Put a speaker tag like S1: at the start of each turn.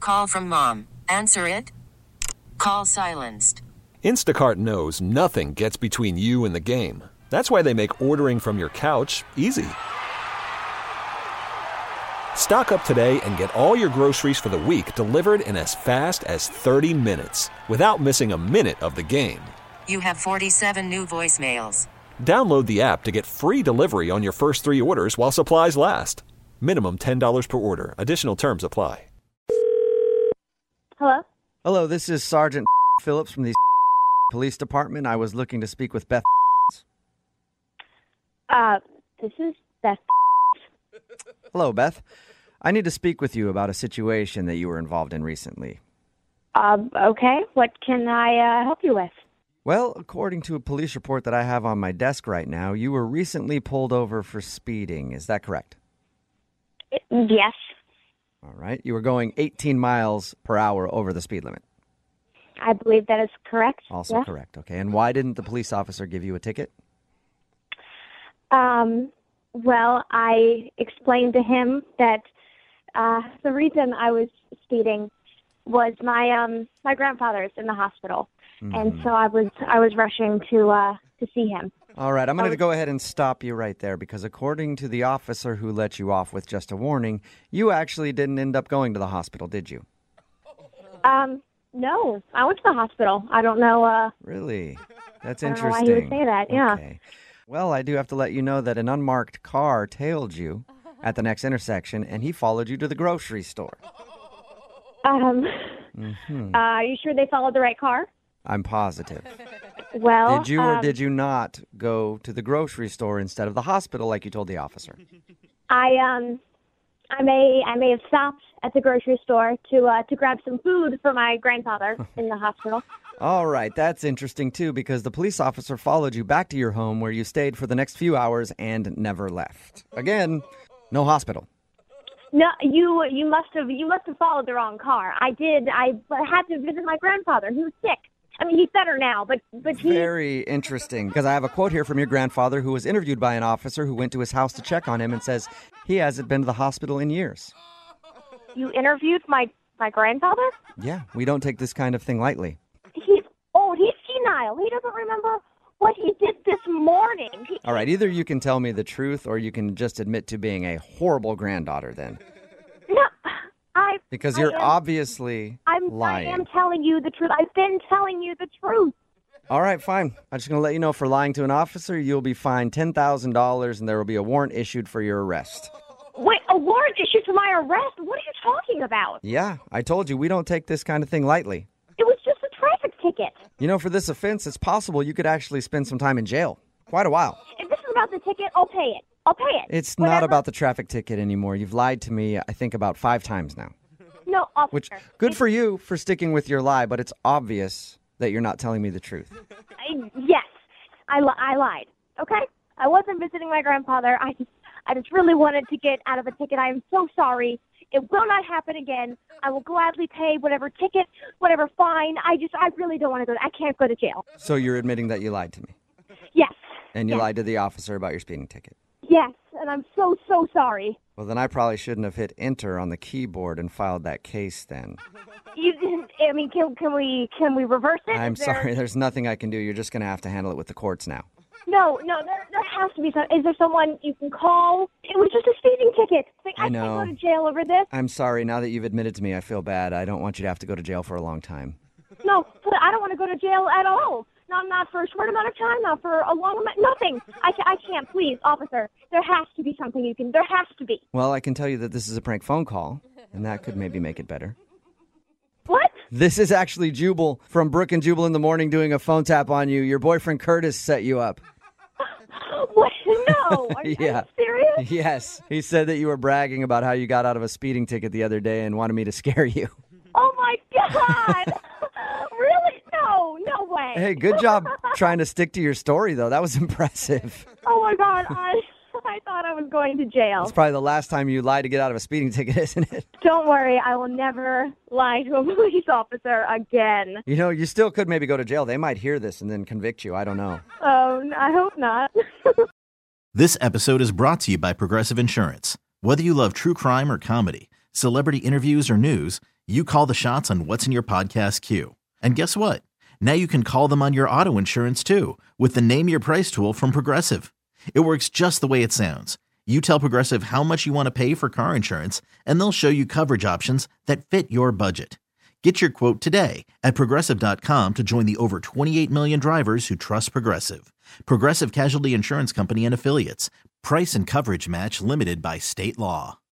S1: Call from mom. Answer it. Call silenced.
S2: Instacart knows nothing gets between you and the game. That's why they make ordering from your couch easy. Stock up today and get all your groceries for the week delivered in as fast as 30 minutes without missing a minute of the game.
S1: You have 47 new voicemails.
S2: Download the app to get free delivery on your first 3 orders while supplies last. Minimum $10 per order. Additional terms apply.
S3: Hello?
S4: Hello, this is Sergeant Phillips from the Police Department. I was looking to speak with Beth.
S3: This is Beth.
S4: Hello, Beth. I need to speak with you about a situation that you were involved in recently.
S3: Okay. What can I help you with?
S4: Well, according to a police report that I have on my desk right now, you were recently pulled over for speeding. Is that correct?
S3: Yes.
S4: All right. You were going 18 miles per hour over the speed limit.
S3: I believe that is correct.
S4: Also correct. Okay. And why didn't the police officer give you a ticket?
S3: Well, I explained to him that the reason I was speeding was my grandfather's in the hospital, and so I was rushing to see him.
S4: All right, I'm going to go ahead and stop you right there because according to the officer who let you off with just a warning, you actually didn't end up going to the hospital, did you?
S3: No, I went to the hospital. I don't know.
S4: Really? That's
S3: I don't
S4: interesting.
S3: know why he would say that. Yeah.
S4: Okay. Well, I do have to let you know that an unmarked car tailed you at the next intersection, and he followed you to the grocery store.
S3: Are you sure they followed the right car?
S4: I'm positive.
S3: Well,
S4: Did you or did you not go to the grocery store instead of the hospital like you told the officer?
S3: I may have stopped at the grocery store to grab some food for my grandfather in the hospital.
S4: All right, that's interesting too because the police officer followed you back to your home where you stayed for the next few hours and never left. Again, no hospital.
S3: No, you must have followed the wrong car. I did. I had to visit my grandfather. He was sick. I mean, he's better now, but he...
S4: Very interesting, because I have a quote here from your grandfather who was interviewed by an officer who went to his house to check on him and says he hasn't been to the hospital in years.
S3: You interviewed my grandfather?
S4: Yeah, we don't take this kind of thing lightly.
S3: He's old. He's senile. He doesn't remember what he did this morning.
S4: All right, either you can tell me the truth or you can just admit to being a horrible granddaughter then.
S3: No,
S4: Because you're obviously lying.
S3: I am telling you the truth. I've been telling you the truth.
S4: All right, fine. I'm just going to let you know for lying to an officer, you'll be fined $10,000 and there will be a warrant issued for your arrest.
S3: Wait, a warrant issued for my arrest? What are you talking about?
S4: Yeah, I told you we don't take this kind of thing lightly.
S3: It was just a traffic ticket.
S4: You know, for this offense, it's possible you could actually spend some time in jail. Quite a while.
S3: If this is about the ticket, I'll pay it.
S4: It's not about the traffic ticket anymore. You've lied to me, I think, about 5 times now.
S3: No, officer.
S4: Which, good for you for sticking with your lie, but it's obvious that you're not telling me the truth.
S3: Yes, I lied. Okay? I wasn't visiting my grandfather. I just really wanted to get out of a ticket. I am so sorry. It will not happen again. I will gladly pay whatever ticket, whatever fine. I really don't want to go. I can't go to jail.
S4: So you're admitting that you lied to me?
S3: Yes.
S4: And you lied to the officer about your speeding ticket?
S3: Yes, and I'm so sorry.
S4: Well, then I probably shouldn't have hit enter on the keyboard and filed that case then.
S3: Can we reverse it?
S4: I'm sorry, there's nothing I can do. You're just going to have to handle it with the courts now.
S3: No, there has to be some. Is there someone you can call? It was just a speeding ticket. I
S4: know.
S3: can't go to jail over this.
S4: I'm sorry. Now that you've admitted to me, I feel bad. I don't want you to have to go to jail for a long time.
S3: No, I don't want to go to jail at all. Not for a short amount of time, not for a long amount, nothing. I can't, please, officer. There has to be something you can, there has to be.
S4: Well, I can tell you that this is a prank phone call, and that could maybe make it better.
S3: What?
S4: This is actually Jubal from Brooke and Jubal in the Morning doing a phone tap on you. Your boyfriend Curtis set you up.
S3: What? No. Are you serious?
S4: Yes. He said that you were bragging about how you got out of a speeding ticket the other day and wanted me to scare you.
S3: Oh, my God. Really? No way.
S4: Hey, good job trying to stick to your story, though. That was impressive.
S3: Oh, my God. I thought I was going to jail.
S4: It's probably the last time you lied to get out of a speeding ticket, isn't it?
S3: Don't worry. I will never lie to a police officer again.
S4: You know, you still could maybe go to jail. They might hear this and then convict you. I don't know.
S3: Oh, I hope not.
S5: This episode is brought to you by Progressive Insurance. Whether you love true crime or comedy, celebrity interviews or news, You call the shots on what's in your podcast queue. And guess what? Now you can call them on your auto insurance too with the Name Your Price tool from Progressive. It works just the way it sounds. You tell Progressive how much you want to pay for car insurance, and they'll show you coverage options that fit your budget. Get your quote today at Progressive.com to join the over 28 million drivers who trust Progressive. Progressive Casualty Insurance Company and Affiliates. Price and coverage match limited by state law.